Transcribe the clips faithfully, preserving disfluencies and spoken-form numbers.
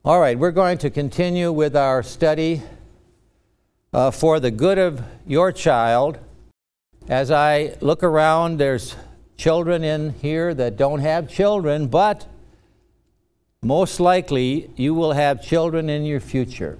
All right, we're going to continue with our study uh, for the good of your child. As I look around, there's children in here that don't have children, but most likely you will have children in your future.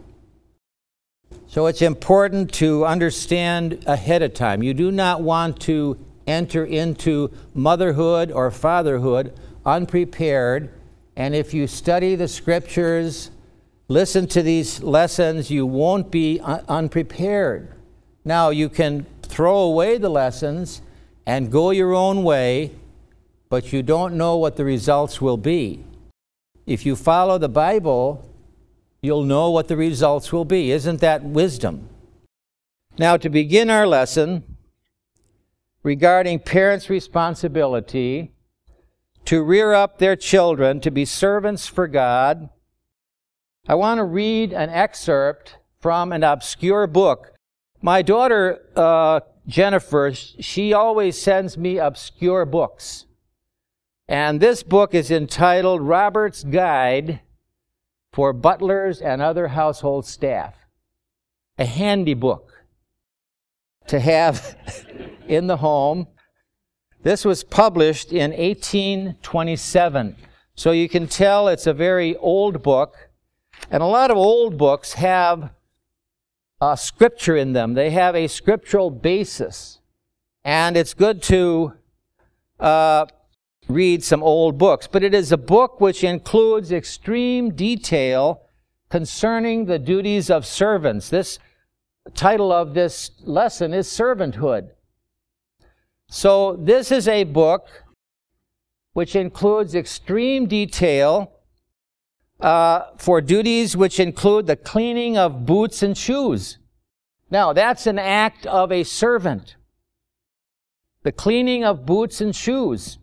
So it's important to understand ahead of time. You do not want to enter into motherhood or fatherhood unprepared. And if you study the scriptures, listen to these lessons, you won't be un- unprepared. Now, you can throw away the lessons and go your own way, but you don't know what the results will be. If you follow the Bible, you'll know what the results will be. Isn't that wisdom? Now, to begin our lesson regarding parents' responsibility to rear up their children to be servants for God, I want to read an excerpt from an obscure book. My daughter, uh, Jennifer, she always sends me obscure books. And this book is entitled Robert's Guide for Butlers and Other Household Staff. A handy book to have in the home. This was published in eighteen twenty-seven. So you can tell it's a very old book. And a lot of old books have a scripture in them. They have a scriptural basis. And it's good to uh, read some old books. But it is a book which includes extreme detail concerning the duties of servants. This title of this lesson is Servanthood. So this is a book which includes extreme detail uh, for duties which include the cleaning of boots and shoes. Now, that's an act of a servant. The cleaning of boots and shoes.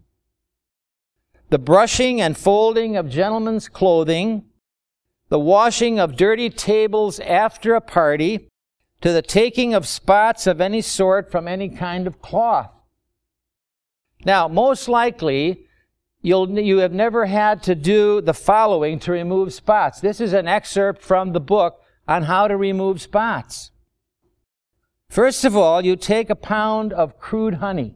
The brushing and folding of gentlemen's clothing. The washing of dirty tables after a party. To the taking of spots of any sort from any kind of cloth. Now, most likely, you'll, you have never had to do the following to remove spots. This is an excerpt from the book on how to remove spots. First of all, you take a pound of crude honey.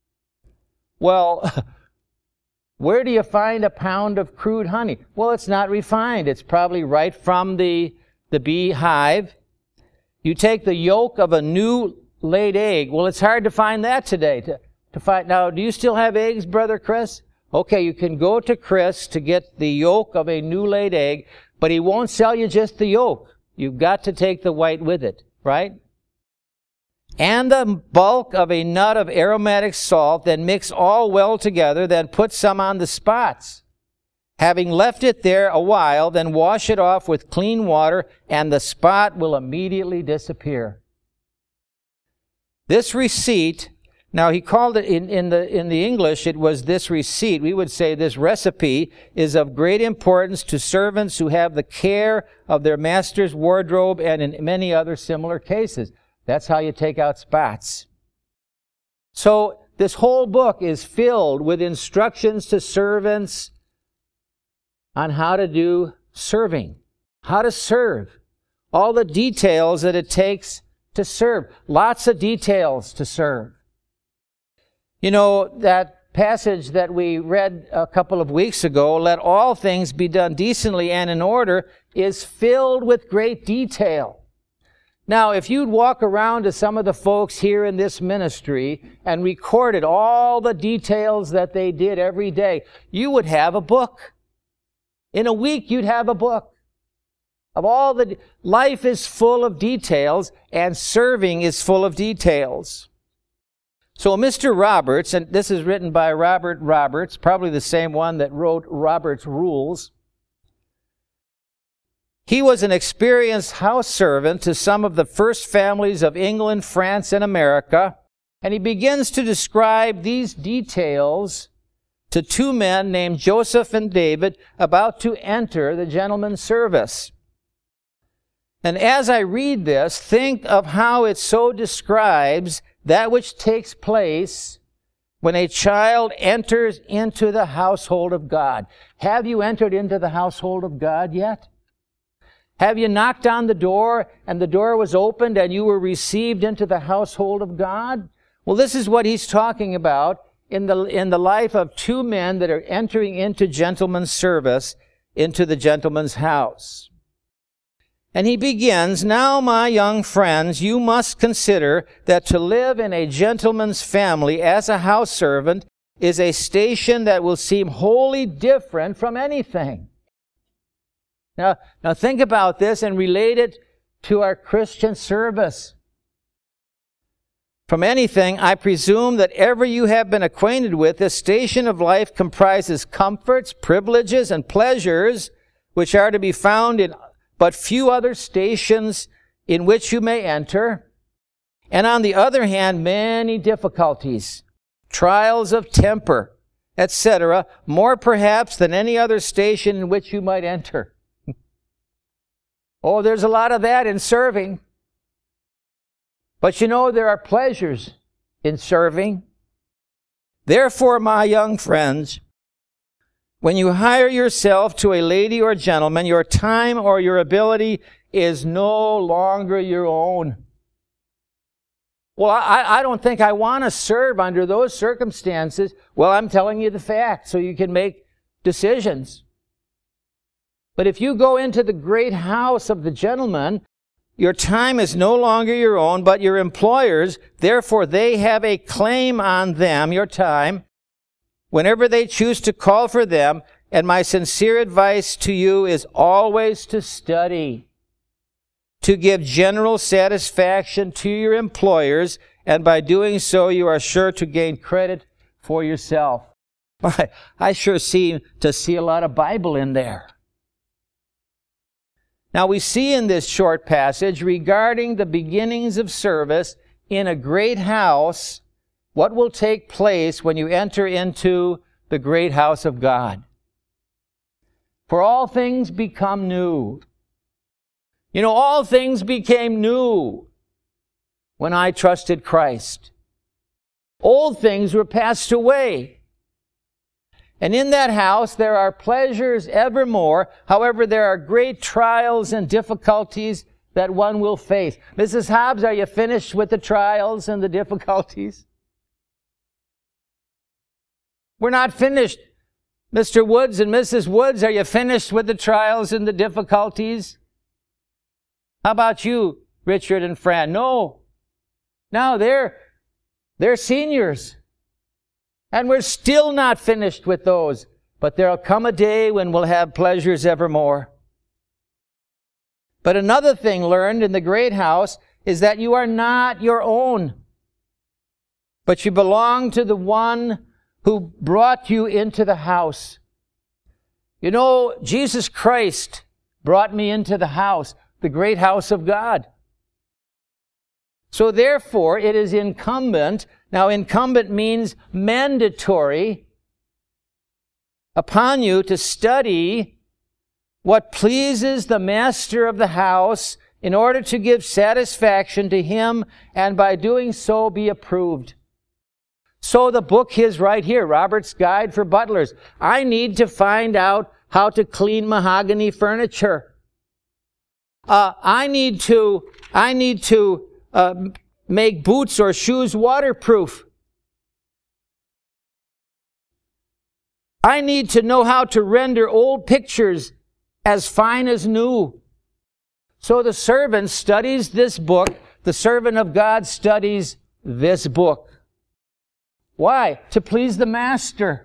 Well, where do you find a pound of crude honey? Well, it's not refined. It's probably right from the, the bee hive. You take the yolk of a new laid egg. Well, it's hard to find that today. To, to find now, do you still have eggs, Brother Chris? Okay, you can go to Chris to get the yolk of a new laid egg, but he won't sell you just the yolk. You've got to take the white with it, right? And the bulk of a nut of aromatic salt, then mix all well together, then put some on the spots. Having left it there a while, then wash it off with clean water, and the spot will immediately disappear. This receipt, now he called it, in, in, the, in the English, it was this receipt. We would say this recipe is of great importance to servants who have the care of their master's wardrobe and in many other similar cases. That's how you take out spots. So this whole book is filled with instructions to servants on how to do serving, how to serve, all the details that it takes to serve. Lots of details to serve. You know, that passage that we read a couple of weeks ago, let all things be done decently and in order, is filled with great detail. Now, if you'd walk around to some of the folks here in this ministry and recorded all the details that they did every day, you would have a book. In a week, you'd have a book of all the... Life is full of details, and serving is full of details. So Mister Roberts, and this is written by Robert Roberts, probably the same one that wrote Robert's Rules. He was an experienced house servant to some of the first families of England, France, and America, and he begins to describe these details to two men named Joseph and David about to enter the gentleman's service. And as I read this, think of how it so describes that which takes place when a child enters into the household of God. Have you entered into the household of God yet? Have you knocked on the door and the door was opened and you were received into the household of God? Well, this is what he's talking about in the, in the life of two men that are entering into gentleman's service, into the gentleman's house. And he begins, "Now, my young friends, you must consider that to live in a gentleman's family as a house servant is a station that will seem wholly different from anything." Now, now think about this and relate it to our Christian service. From anything, I presume that ever you have been acquainted with, this station of life comprises comforts, privileges, and pleasures which are to be found in but few other stations in which you may enter. And on the other hand, many difficulties, trials of temper, et cetera, more perhaps than any other station in which you might enter. Oh, there's a lot of that in serving. But you know, there are pleasures in serving. Therefore, my young friends, when you hire yourself to a lady or gentleman, your time or your ability is no longer your own. Well, I, I don't think I want to serve under those circumstances. Well, I'm telling you the fact so you can make decisions. But if you go into the great house of the gentleman, your time is no longer your own, but your employer's. Therefore, they have a claim on them, your time, whenever they choose to call for them. And my sincere advice to you is always to study, to give general satisfaction to your employers, and by doing so, you are sure to gain credit for yourself. I sure seem to see a lot of Bible in there. Now, we see in this short passage regarding the beginnings of service in a great house, what will take place when you enter into the great house of God. For all things become new. You know, all things became new when I trusted Christ. Old things were passed away. And in that house there are pleasures evermore. However, there are great trials and difficulties that one will face. Missus Hobbs, are you finished with the trials and the difficulties? We're not finished. Mister Woods and Missus Woods, are you finished with the trials and the difficulties? How about you, Richard and Fran? No. No, they're, they're seniors. And we're still not finished with those. But there'll come a day when we'll have pleasures evermore. But another thing learned in the great house is that you are not your own, but you belong to the one who brought you into the house. You know, Jesus Christ brought me into the house, the great house of God. So therefore, it is incumbent. Now, incumbent means mandatory upon you to study what pleases the master of the house in order to give satisfaction to him, and by doing so be approved. So the book is right here, Robert's Guide for Butlers. I need to find out how to clean mahogany furniture. Uh, I need to, I need to uh, make boots or shoes waterproof. I need to know how to render old pictures as fine as new. So the servant studies this book. The servant of God studies this book. Why? To please the master.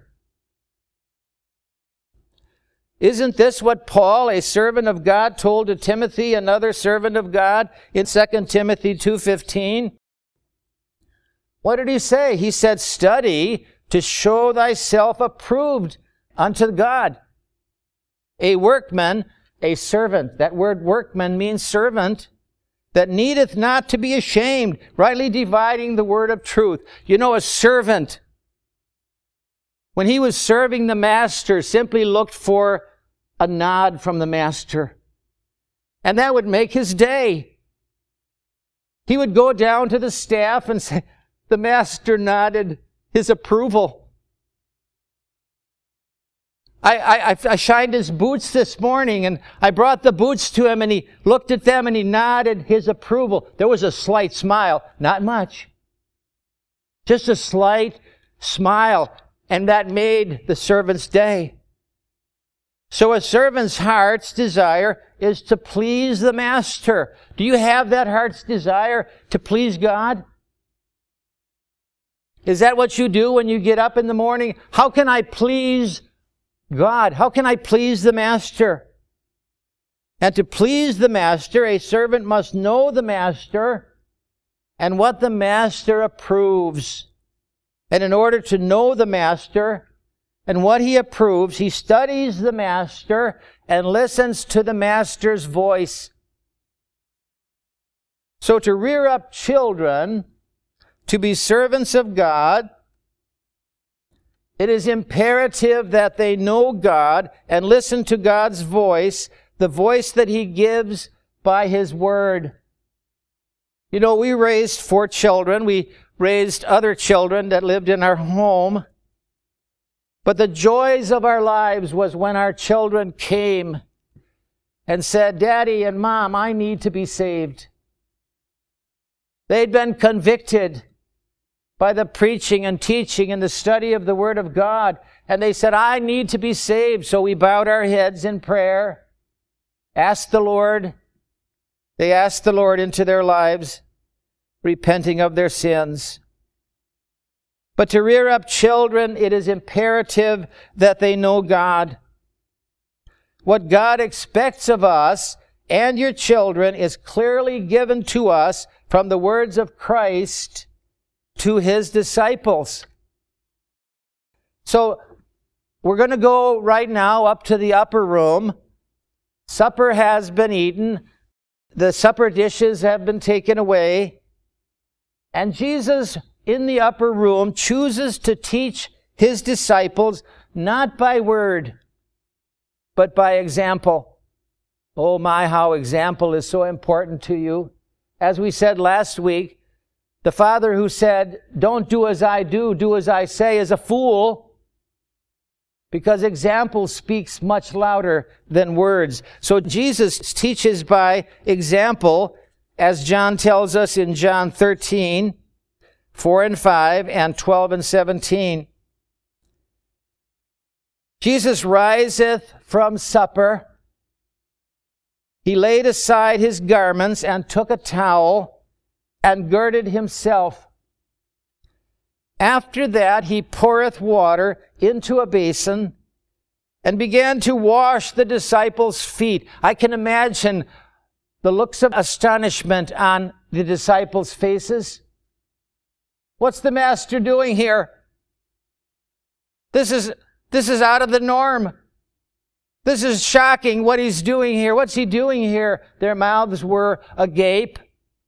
Isn't this what Paul, a servant of God, told to Timothy, another servant of God, in Second Timothy two fifteen? What did he say? He said, study to show thyself approved unto God. A workman, a servant. That word workman means servant. That needeth not to be ashamed, rightly dividing the word of truth. You know, a servant, when he was serving the master, simply looked for a nod from the master. And that would make his day. He would go down to the staff and say, the master nodded his approval. I, I, I shined his boots this morning, and I brought the boots to him, and he looked at them, and he nodded his approval. There was a slight smile, not much. Just a slight smile, and that made the servant's day. So a servant's heart's desire is to please the master. Do you have that heart's desire to please God? Is that what you do when you get up in the morning? How can I please God? How can I please the master? And to please the master, a servant must know the master and what the master approves. And in order to know the master and what he approves, he studies the master and listens to the master's voice. So to rear up children to be servants of God, it is imperative that they know God and listen to God's voice, the voice that he gives by his word. You know, we raised four children. We raised other children that lived in our home. But the joys of our lives was when our children came and said, Daddy and Mom, I need to be saved. They'd been convicted by the preaching and teaching and the study of the Word of God. And they said, I need to be saved. So we bowed our heads in prayer, asked the Lord. They asked the Lord into their lives, repenting of their sins. But to rear up children, it is imperative that they know God. What God expects of us and your children is clearly given to us from the words of Christ to his disciples. So we're going to go right now up to the upper room. Supper has been eaten. The supper dishes have been taken away. And Jesus, in the upper room, chooses to teach his disciples not by word, but by example. Oh my, how example is so important to you. As we said last week, the father who said, don't do as I do, do as I say, is a fool, because example speaks much louder than words. So Jesus teaches by example, as John tells us in John thirteen, four and five, and twelve and seventeen. Jesus riseth from supper. He laid aside his garments and took a towel and girded himself. After that, he poureth water into a basin and began to wash the disciples' feet. I can imagine the looks of astonishment on the disciples' faces. What's the master doing here? This is, this is out of the norm. This is shocking what he's doing here. What's he doing here? Their mouths were agape.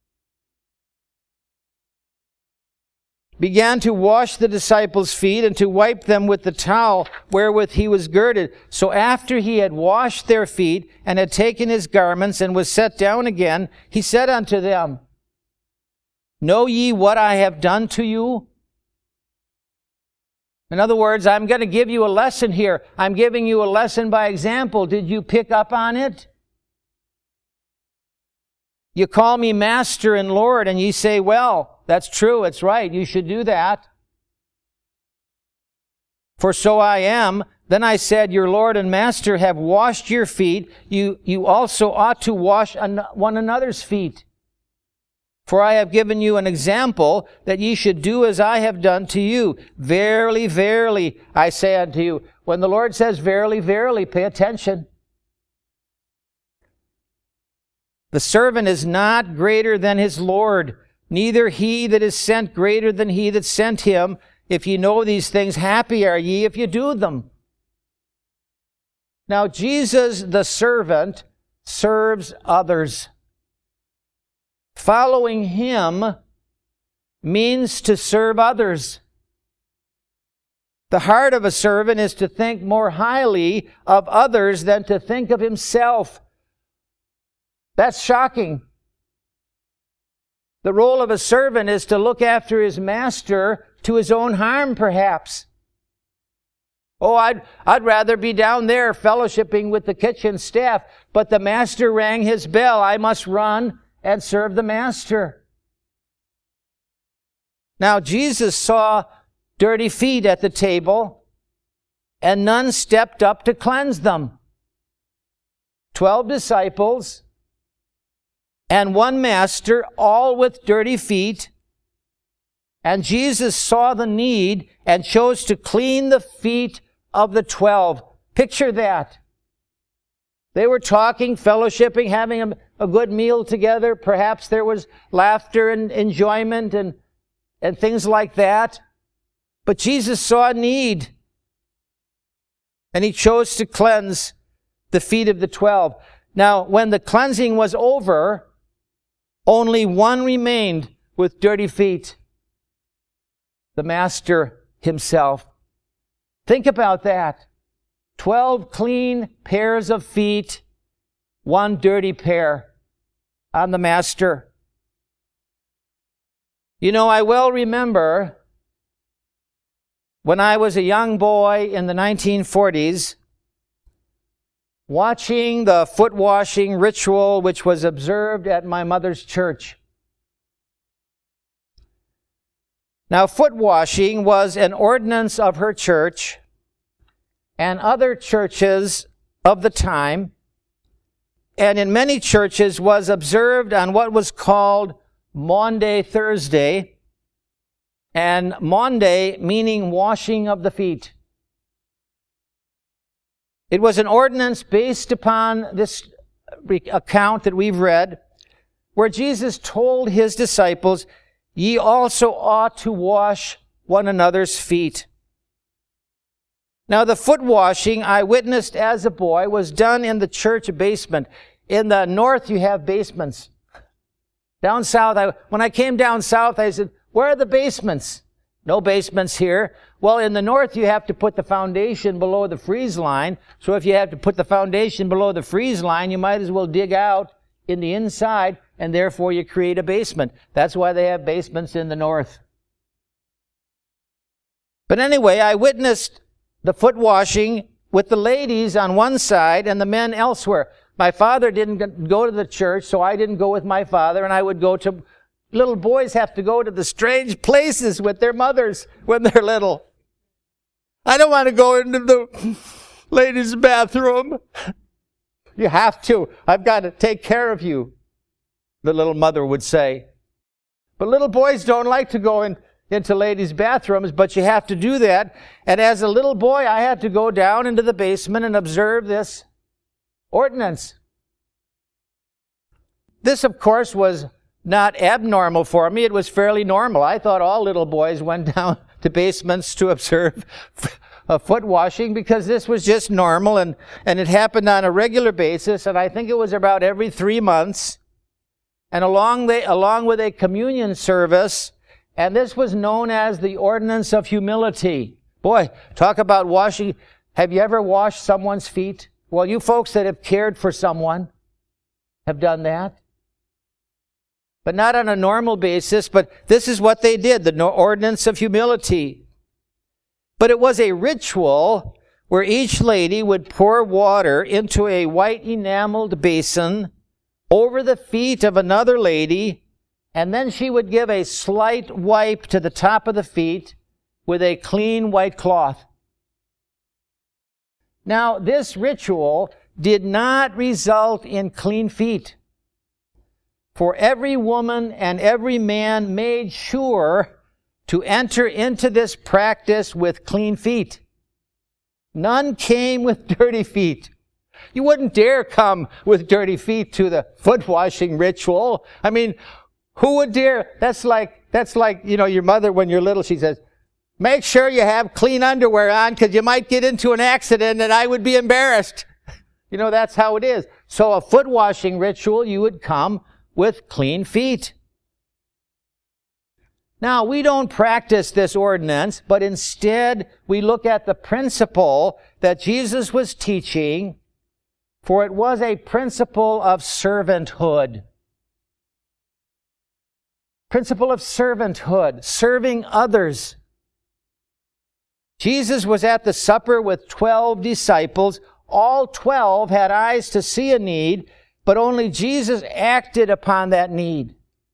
Began to wash the disciples' feet and to wipe them with the towel wherewith he was girded. So after he had washed their feet and had taken his garments and was set down again, he said unto them, Know ye what I have done to you? In other words, I'm going to give you a lesson here. I'm giving you a lesson by example. Did you pick up on it? You call me Master and Lord, and ye say, well, that's true, it's right, you should do that. For so I am. Then I said, Your Lord and Master have washed your feet. You, you also ought to wash one another's feet. For I have given you an example that ye should do as I have done to you. Verily, verily, I say unto you. When the Lord says verily, verily, pay attention. The servant is not greater than his Lord, neither he that is sent greater than he that sent him. If ye know these things, happy are ye if you do them. Now, Jesus, the servant, serves others. Following him means to serve others. The heart of a servant is to think more highly of others than to think of himself. That's shocking. The role of a servant is to look after his master to his own harm, perhaps. Oh, I'd, I'd rather be down there fellowshipping with the kitchen staff, but the master rang his bell. I must run and serve the master. Now, Jesus saw dirty feet at the table, and none stepped up to cleanse them. Twelve disciples and one master, all with dirty feet. And Jesus saw the need and chose to clean the feet of the twelve. Picture that. They were talking, fellowshipping, having a, a good meal together. Perhaps there was laughter and enjoyment and, and things like that. But Jesus saw a need, and he chose to cleanse the feet of the twelve. Now, when the cleansing was over, only one remained with dirty feet. The master himself. Think about that. Twelve clean pairs of feet, one dirty pair on the master. You know, I well remember when I was a young boy in the nineteen forties, watching the foot washing ritual which was observed at my mother's church. Now, foot washing was an ordinance of her church and other churches of the time, and in many churches was observed on what was called Maundy Thursday, and Maundy meaning washing of the feet. It was an ordinance based upon this account that we've read, where Jesus told his disciples, "Ye also ought to wash one another's feet." Now, the foot washing I witnessed as a boy was done in the church basement. In the north, you have basements. Down south, I, when I came down south, I said, "Where are the basements?" No basements here. Well, in the north, you have to put the foundation below the freeze line. So if you have to put the foundation below the freeze line, you might as well dig out in the inside, and therefore you create a basement. That's why they have basements in the north. But anyway, I witnessed the foot washing with the ladies on one side and the men elsewhere. My father didn't go to the church, so I didn't go with my father, and I would go to... Little boys have to go to the strange places with their mothers when they're little. I don't want to go into the ladies' bathroom. You have to. I've got to take care of you, the little mother would say. But little boys don't like to go in, into ladies' bathrooms, but you have to do that. And as a little boy, I had to go down into the basement and observe this ordinance. This, of course, was not abnormal for me. It was fairly normal. I thought all little boys went down to basements to observe a foot washing because this was just normal, and, and it happened on a regular basis, and I think it was about every three months. And along, the, along with a communion service, and this was known as the ordinance of humility. Boy, talk about washing. Have you ever washed someone's feet? Well, you folks that have cared for someone have done that. But not on a normal basis, but this is what they did, the ordinance of humility. But it was a ritual where each lady would pour water into a white enameled basin over the feet of another lady, and then she would give a slight wipe to the top of the feet with a clean white cloth. Now, this ritual did not result in clean feet. For every woman and every man made sure to enter into this practice with clean feet. None came with dirty feet. You wouldn't dare come with dirty feet to the foot washing ritual. I mean, who would dare? That's like, that's like, you know, your mother when you're little, she says, "Make sure you have clean underwear on because you might get into an accident and I would be embarrassed." You know, that's how it is. So a foot washing ritual, you would come with clean feet. Now, we don't practice this ordinance, but instead we look at the principle that Jesus was teaching, for it was a principle of servanthood. Principle of servanthood, serving others. Jesus was at the supper with twelve disciples. All twelve had eyes to see a need, but only Jesus acted upon that need.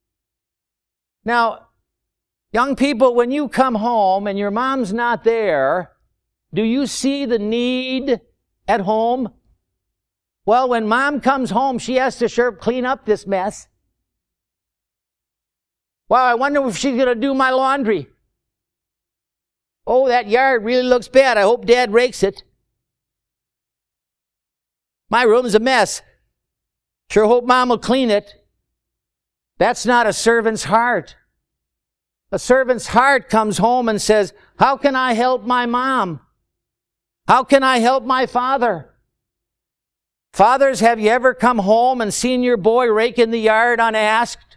Now, young people, when you come home and your mom's not there, do you see the need at home? Well, when mom comes home, she has to sure clean up this mess. Wow, I wonder if she's going to do my laundry. Oh, that yard really looks bad. I hope Dad rakes it. My room's a mess. Sure hope Mom will clean it. That's not a servant's heart. A servant's heart comes home and says, how can I help my mom? How can I help my father? Fathers, have you ever come home and seen your boy raking the yard unasked?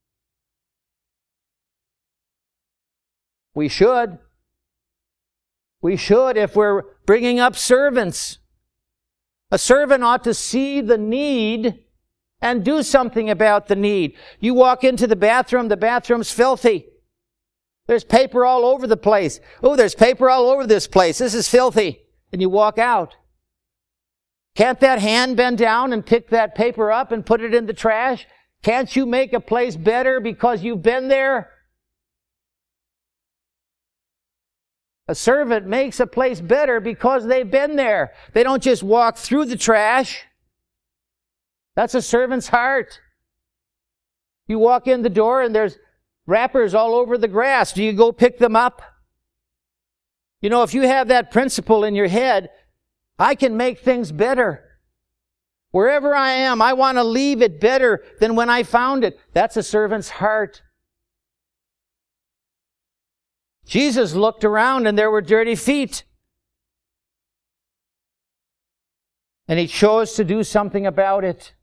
We should. We should if we're bringing up servants. A servant ought to see the need and do something about the need. You walk into the bathroom, the bathroom's filthy. There's paper all over the place. Oh, there's paper all over this place. This is filthy. And you walk out. Can't that hand bend down and pick that paper up and put it in the trash? Can't you make a place better because you've been there? A servant makes a place better because they've been there. They don't just walk through the trash. That's a servant's heart. You walk in the door and there's wrappers all over the grass. Do you go pick them up? You know, if you have that principle in your head, I can make things better. Wherever I am, I want to leave it better than when I found it. That's a servant's heart. Jesus looked around and there were dirty feet. And he chose to do something about it.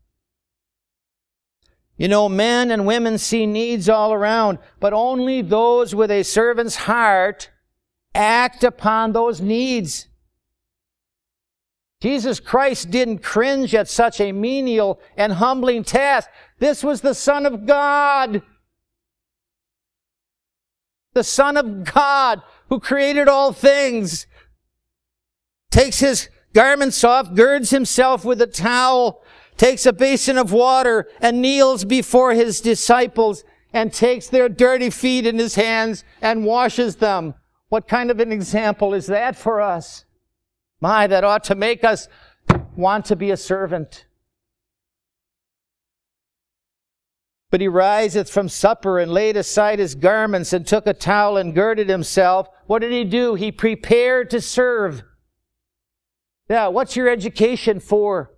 You know, men and women see needs all around, but only those with a servant's heart act upon those needs. Jesus Christ didn't cringe at such a menial and humbling task. This was the Son of God. The Son of God who created all things. Takes his garments off, girds himself with a towel, takes a basin of water and kneels before his disciples and takes their dirty feet in his hands and washes them. What kind of an example is that for us? My, that ought to make us want to be a servant. But he riseth from supper and laid aside his garments and took a towel and girded himself. What did he do? He prepared to serve. Yeah, what's your education for?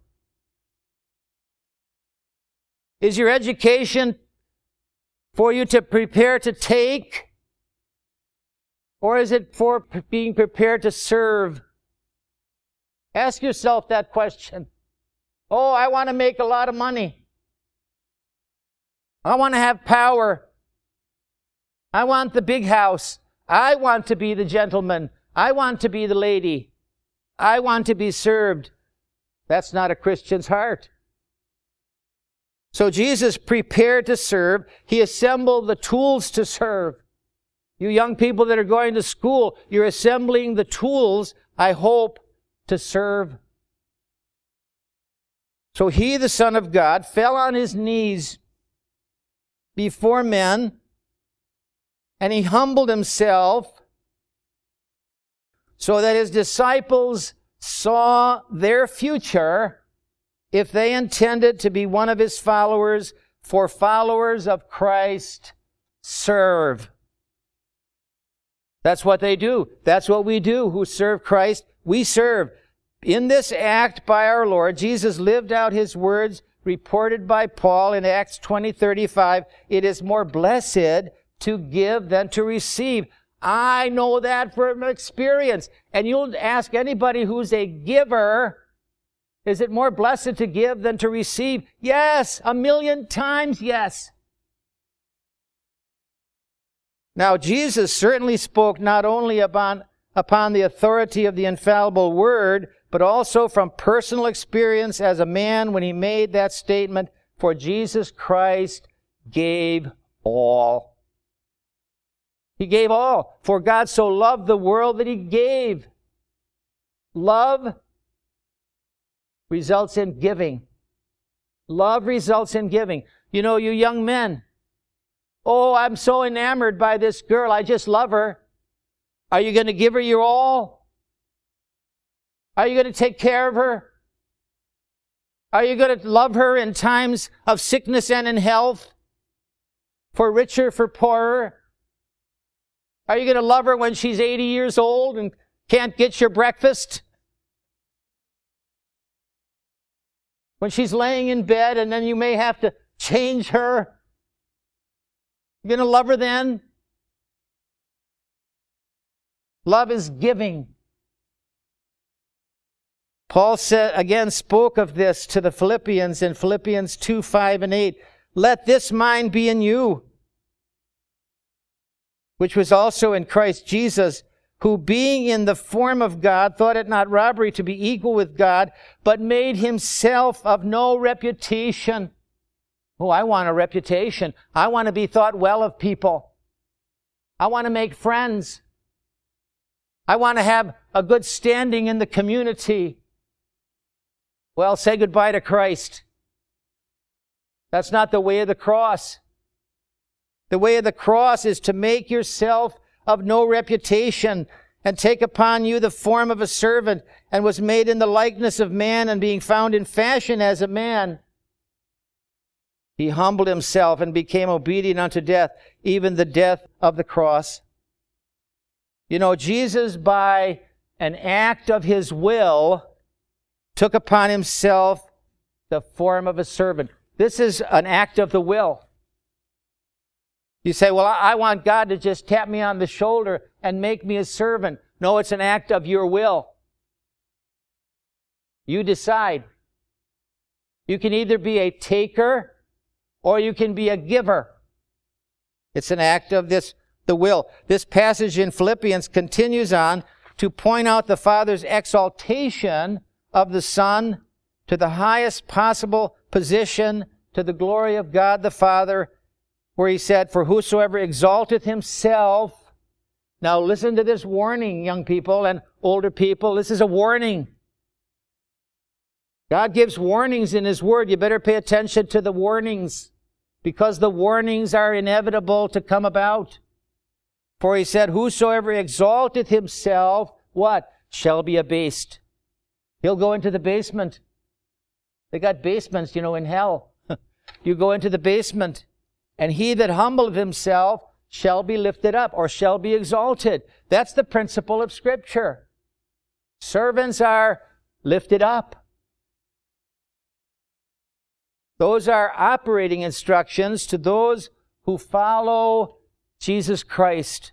Is your education for you to prepare to take? Or is it for being prepared to serve? Ask yourself that question. Oh, I want to make a lot of money. I want to have power. I want the big house. I want to be the gentleman. I want to be the lady. I want to be served. That's not a Christian's heart. So Jesus prepared to serve. He assembled the tools to serve. You young people that are going to school, you're assembling the tools, I hope, to serve. So he, the Son of God, fell on his knees before men, and he humbled himself so that his disciples saw their future if they intended to be one of his followers, for followers of Christ serve. That's what they do. That's what we do who serve Christ. We serve. In this act by our Lord, Jesus lived out his words reported by Paul in Acts twenty thirty-five. It is more blessed to give than to receive. I know that from experience. And you'll ask anybody who's a giver, is it more blessed to give than to receive? Yes, a million times yes. Now, Jesus certainly spoke not only upon, upon the authority of the infallible word, but also from personal experience as a man when he made that statement, for Jesus Christ gave all. He gave all. For God so loved the world that he gave. Love results in giving. Love results in giving. You know, you young men, oh, I'm so enamored by this girl. I just love her. Are you going to give her your all? Are you going to take care of her? Are you going to love her in times of sickness and in health? For richer, for poorer? Are you going to love her when she's eighty years old and can't get your breakfast? When she's laying in bed and then you may have to change her? You're going to love her then? Love is giving. Paul said, again spoke of this to the Philippians in Philippians two, five, and eight. Let this mind be in you, which was also in Christ Jesus, who being in the form of God, thought it not robbery to be equal with God, but made himself of no reputation. Oh, I want a reputation. I want to be thought well of people. I want to make friends. I want to have a good standing in the community. Well, say goodbye to Christ. That's not the way of the cross. The way of the cross is to make yourself of no reputation and take upon you the form of a servant, and was made in the likeness of man, and being found in fashion as a man, he humbled himself and became obedient unto death, even the death of the cross. You know, Jesus, by an act of his will, took upon himself the form of a servant. This is an act of the will. You say, well, I want God to just tap me on the shoulder and make me a servant. No, it's an act of your will. You decide. You can either be a taker or you can be a giver. It's an act of this, the will. This passage in Philippians continues on to point out the Father's exaltation of the Son to the highest possible position, to the glory of God the Father, where he said, for whosoever exalteth himself. Now listen to this warning, young people and older people. This is a warning. God gives warnings in his word. You better pay attention to the warnings, because the warnings are inevitable to come about. For he said, whosoever exalteth himself, what? Shall be abased. He'll go into the basement. They got basements, you know, in hell. You go into the basement, and he that humbleth himself shall be lifted up, or shall be exalted. That's the principle of Scripture. Servants are lifted up. Those are operating instructions to those who follow Jesus Christ.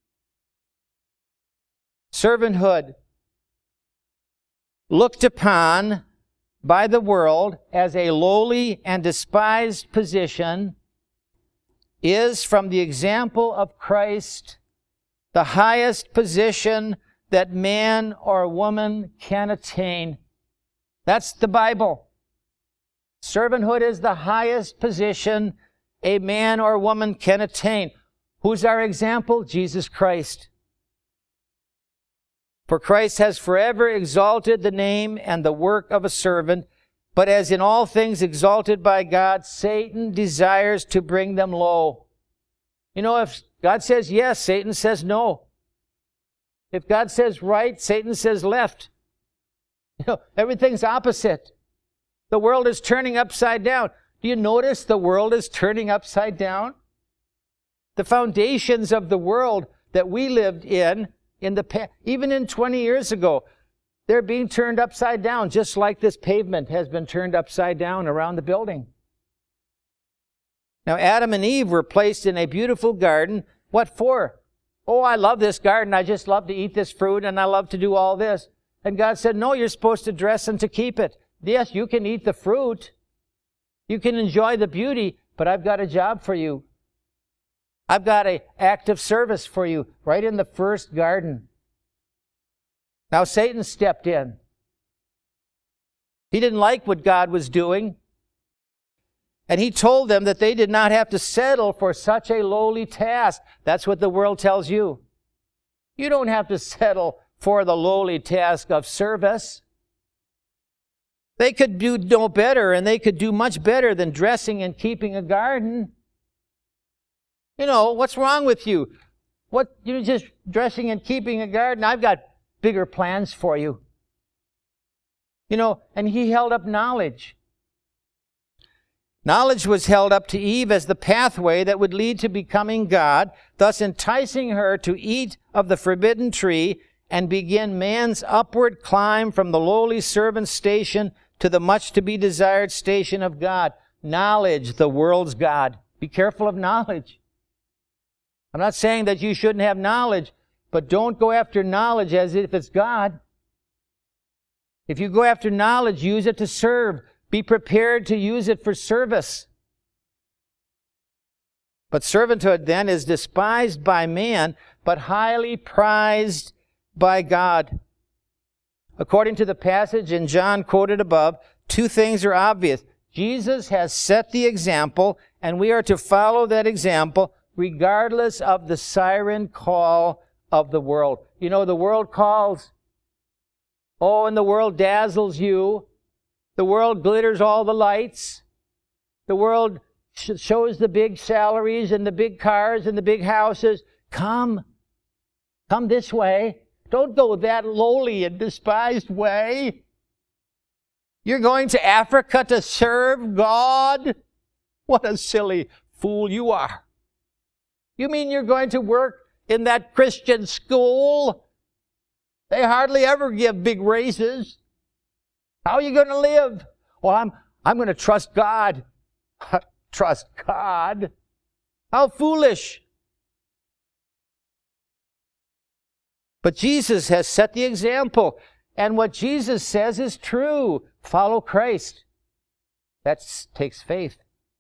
Servanthood, looked upon by the world as a lowly and despised position, is, from the example of Christ, the highest position that man or woman can attain. That's the Bible. Servanthood is the highest position a man or woman can attain. Who's our example? Jesus Christ. For Christ has forever exalted the name and the work of a servant, but as in all things exalted by God, Satan desires to bring them low. You know, if God says yes, Satan says no. If God says right, Satan says left. You know, everything's opposite. The world is turning upside down. Do you notice the world is turning upside down? The foundations of the world that we lived in, in the pa- even in twenty years ago, they're being turned upside down, just like this pavement has been turned upside down around the building. Now, Adam and Eve were placed in a beautiful garden. What for? Oh, I love this garden. I just love to eat this fruit, and I love to do all this. And God said, no, you're supposed to dress and to keep it. Yes, you can eat the fruit. You can enjoy the beauty, but I've got a job for you. I've got an act of service for you right in the first garden. Now Satan stepped in. He didn't like what God was doing. And he told them that they did not have to settle for such a lowly task. That's what the world tells you. You don't have to settle for the lowly task of service. They could do no better, and they could do much better than dressing and keeping a garden. You know, what's wrong with you? What, you're just dressing and keeping a garden? I've got bigger plans for you. You know, and he held up knowledge. Knowledge was held up to Eve as the pathway that would lead to becoming God, thus enticing her to eat of the forbidden tree and begin man's upward climb from the lowly servant station to the much-to-be-desired station of God. Knowledge, the world's God. Be careful of knowledge. I'm not saying that you shouldn't have knowledge, but don't go after knowledge as if it's God. If you go after knowledge, use it to serve. Be prepared to use it for service. But servanthood then is despised by man, but highly prized by God. According to the passage in John quoted above, two things are obvious. Jesus has set the example, and we are to follow that example regardless of the siren call of the world. You know, the world calls. Oh, and the world dazzles you. The world glitters all the lights. The world sh- shows the big salaries and the big cars and the big houses. Come. Come this way. Don't go that lowly and despised way. You're going to Africa to serve God? What a silly fool you are. You mean you're going to work in that Christian school? They hardly ever give big raises. How are you going to live? Well, I'm, I'm going to trust God. Trust God? How foolish. But Jesus has set the example. And what Jesus says is true. Follow Christ. That takes faith.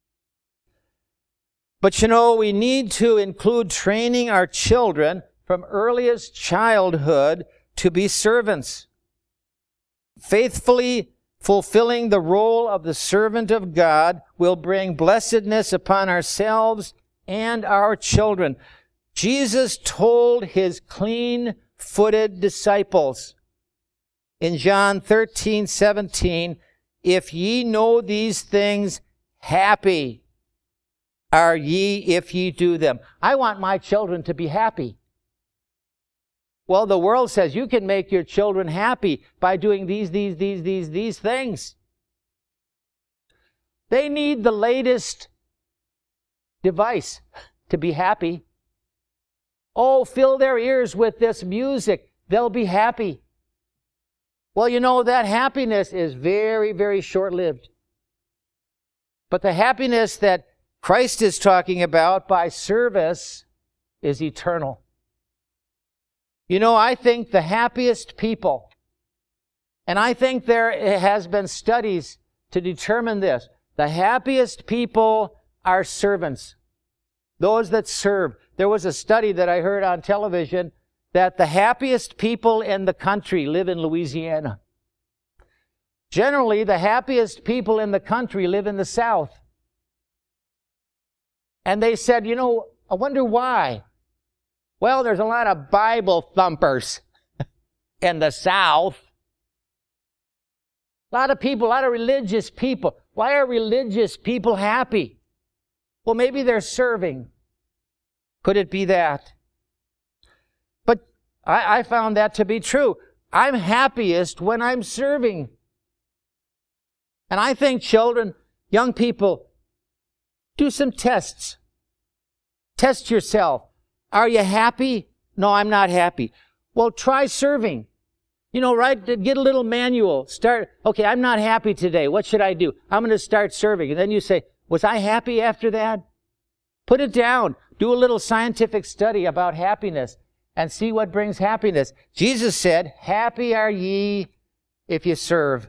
But you know, we need to include training our children from earliest childhood to be servants. Faithfully fulfilling the role of the servant of God will bring blessedness upon ourselves and our children. Jesus told his clean-footed disciples in John thirteen seventeen, "If ye know these things, happy are ye if ye do them." I want my children to be happy. Well, the world says you can make your children happy by doing these, these, these, these, these things. They need the latest device to be happy. Oh, fill their ears with this music. They'll be happy. Well, you know, that happiness is very, very short-lived. But the happiness that Christ is talking about by service is eternal. You know, I think the happiest people, and I think there has been studies to determine this, the happiest people are servants. Those that serve. There was a study that I heard on television that the happiest people in the country live in Louisiana. Generally, the happiest people in the country live in the South. And they said, you know, I wonder why. Well, there's a lot of Bible thumpers in the South. A lot of people, a lot of religious people. Why are religious people happy? Well, maybe they're serving. Could it be that? But I, I found that to be true. I'm happiest when I'm serving. And I think children, young people, do some tests. Test yourself. Are you happy? No, I'm not happy. Well, try serving. You know, right? Get a little manual. Start, okay, I'm not happy today. What should I do? I'm going to start serving. And then you say, was I happy after that? Put it down. Do a little scientific study about happiness and see what brings happiness. Jesus said, happy are ye if you serve.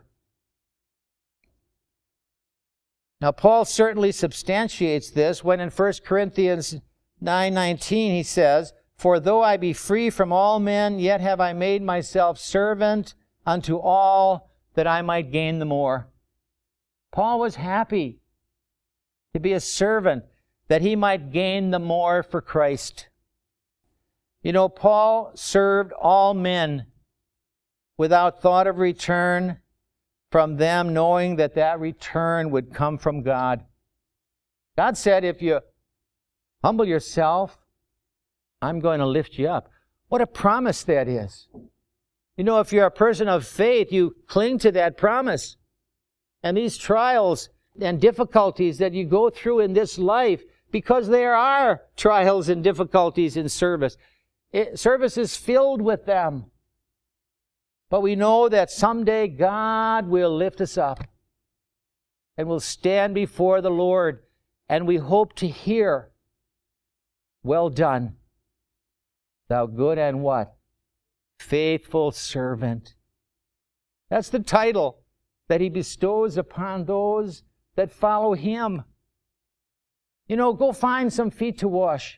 Now, Paul certainly substantiates this when in First Corinthians nine nineteen he says, "For though I be free from all men, yet have I made myself servant unto all, that I might gain the more." Paul was happy. to be a servant, that he might gain the more for Christ. You know, Paul served all men without thought of return from them, knowing that that return would come from God. God said, if you humble yourself, I'm going to lift you up. What a promise that is. You know, if you're a person of faith, you cling to that promise. And these trials and difficulties that you go through in this life, because there are trials and difficulties in service. It, service is filled with them. But we know that someday God will lift us up and we'll stand before the Lord, and we hope to hear, well done, thou good and what? Faithful servant. That's the title that he bestows upon those that follow him. You know, go find some feet to wash.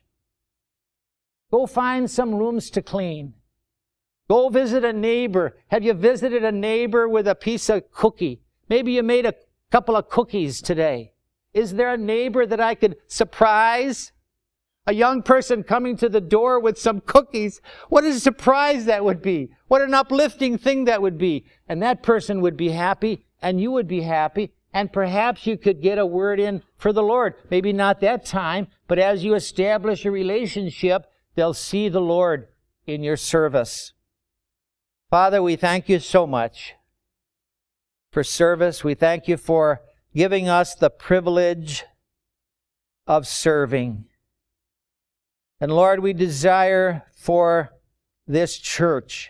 Go find some rooms to clean. Go visit a neighbor. Have you visited a neighbor with a piece of cookie? Maybe you made a couple of cookies today. Is there a neighbor that I could surprise? A young person coming to the door with some cookies. What a surprise that would be. What an uplifting thing that would be. And that person would be happy, and you would be happy, and perhaps you could get a word in for the Lord. Maybe not that time, but as you establish a relationship, they'll see the Lord in your service. Father, we thank you so much for service. We thank you for giving us the privilege of serving. And Lord, we desire for this church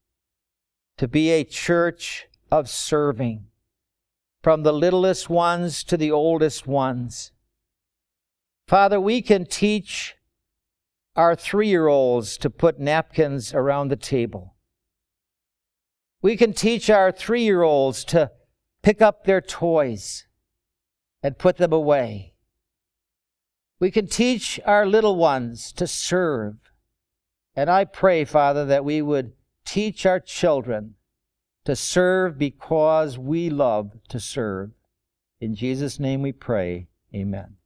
to be a church of serving, from the littlest ones to the oldest ones. Father, we can teach our three-year-olds to put napkins around the table. We can teach our three-year-olds to pick up their toys and put them away. We can teach our little ones to serve. And I pray, Father, that we would teach our children to serve because we love to serve. In Jesus' name we pray. Amen.